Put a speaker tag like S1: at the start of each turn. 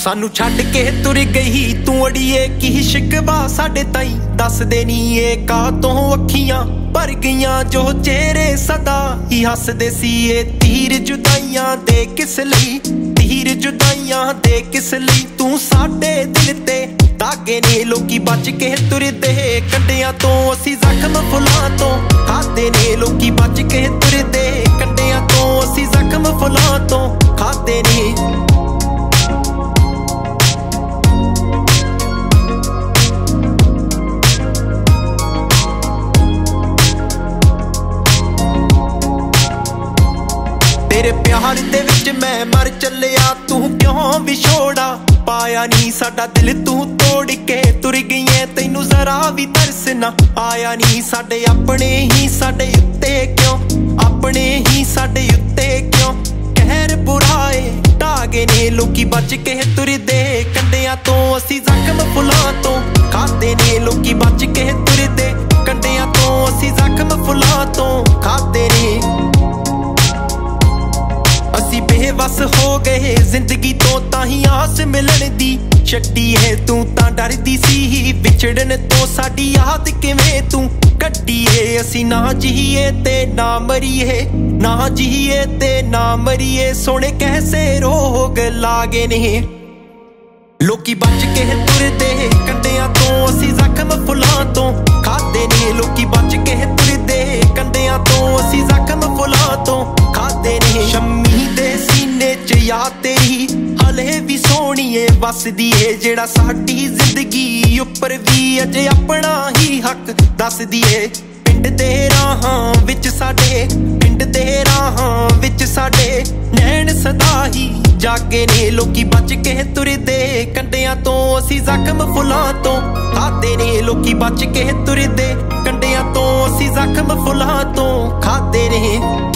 S1: सानू छड्ड के तुर गई तू अड़िए की शिकवा साडे ताई दसदे नी ए कातों अखियां भर गईयां जो चेहरे सदा ही हसदे सी ए तीर जुदाइयां दे किस लई तीर जुदाइयां दे किस लई तू साडे दिल ते धागे ने लोकी बच के तुरदे कंडियां तो असी जख्म फुलां तो खादे ने लोकी बच के तुरदे कंडियां तो असी जख्म फुलां तो खादे ने तेरे प्यार दे विच मैं मर चलिया तू क्यों विछोड़ा पाया नी साडा दिल तू तोड़ के तुर गई तैनू जरा भी तरस ना आया नी साडे अपने ही साडे उत्ते क्यों अपने ही साडे उत्ते क्यों कहर बुराए ढागे ने लोकी बच के तुरदे कंडियां तो असी जख्म फुलां तो खादे ने लोकी बच के तुरदे कंडियां तो असी जख्म फुलां तो खादे ने असी बेवस हो गए जिंदगी तो ताही आस मिलन दी छड्डी है तू तां डरदी सी विछड़न तो साडी याद किवें तू कड्डी है असी ना जीए ते ना मरीए ना जीए ते ना मरीए सोने कैसे रोग लागे ने लोकी बच के तुरदे कंडियां तो असी जख्म फुलां तो खादे ने लोकी बच के तुरदे कंडियां तो असी जख्म फुलां तो खादे ने शम्मी दे सीने च याद तेरी हले भी सोहणीए वसदी है जेड़ा साडी जिंदगी उपर भी अजे अपना ही हक दसदी है पिंड दे राहां विच साडे पिंड दे राहां विच साडे नैन सदा ही जागे ने लोकी बच के तुरदे कंडियां तो असी जख्म फुलां तो खादे ने लोकी बच के तुरदे कंडियां तो असी जख्म फुलां तो खादे ने।